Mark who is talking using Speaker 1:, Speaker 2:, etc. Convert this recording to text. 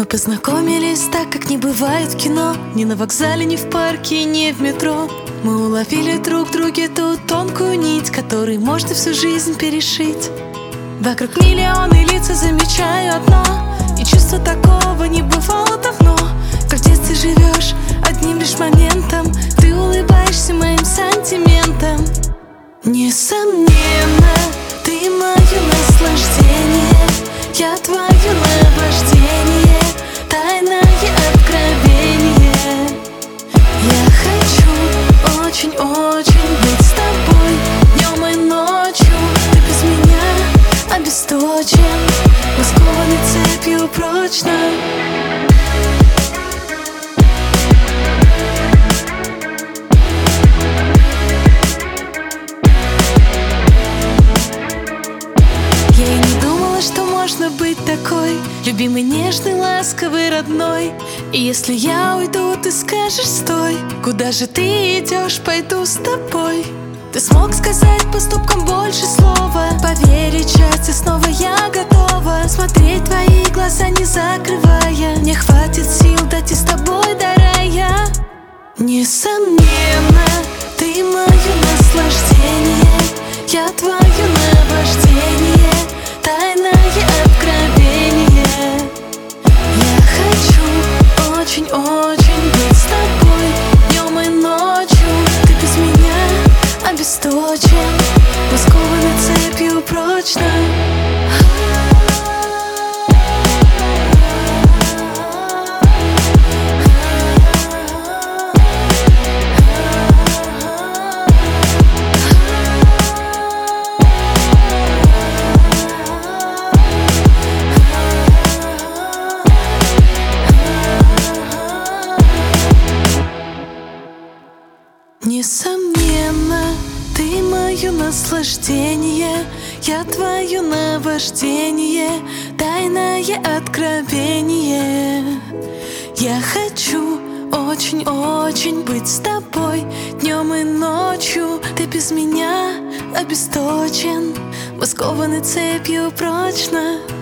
Speaker 1: Мы познакомились так, как не бывает в кино. Ни на вокзале, ни в парке, ни в метро. Мы уловили друг в друге ту тонкую нить, которой можно всю жизнь перешить. Вокруг миллионы лиц, и замечаю одно: и чувства такого не бывало давно. Как в детстве живешь одним лишь моментом, ты улыбаешься моим сантиментам. Несомненно, ты мое наслаждение, я твое наваждение, тайное откровение. Я хочу очень-очень быть с тобой днем и ночью. Ты без меня обесточен, мы скованы цепью прочно. Можно быть такой любимый, нежный, ласковый, родной. И если я уйду, ты скажешь: стой. Куда же ты идешь? Пойду с тобой. Ты смог сказать поступком больше слова. Поверить счастье снова я готова. Смотреть твои глаза не закрывая. Мне хватит сил дойти с тобой до рая. Несомненно, ты мое наслаждение, я твое наваждение, тайное откровение. Я хочу очень-очень быть с тобой днем и ночью. Ты без меня обесточен, мы скованы цепью прочно. Несомненно, ты мое наслаждение, я твое наваждение, тайное откровение. Я хочу очень-очень быть с тобой днем и ночью. Ты без меня обесточен, мы скованы цепью прочно.